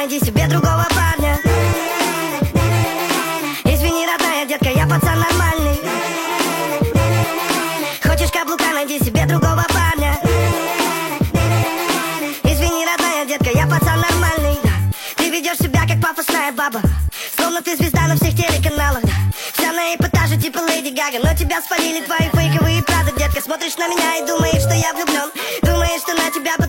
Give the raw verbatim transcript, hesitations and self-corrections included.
найди себе другого парня. Извини, родная детка, я пацан нормальный. Хочешь каблука, найди себе другого парня. Извини, родная детка, я пацан нормальный. Ты ведешь себя как пафосная баба, словно ты звезда на всех телеканалах. Вся на эпатаже типа Леди Гага, но тебя спалили твои фейковые правды, детка. Смотришь на меня и думаешь, что я влюблен. Думаешь, что на тебя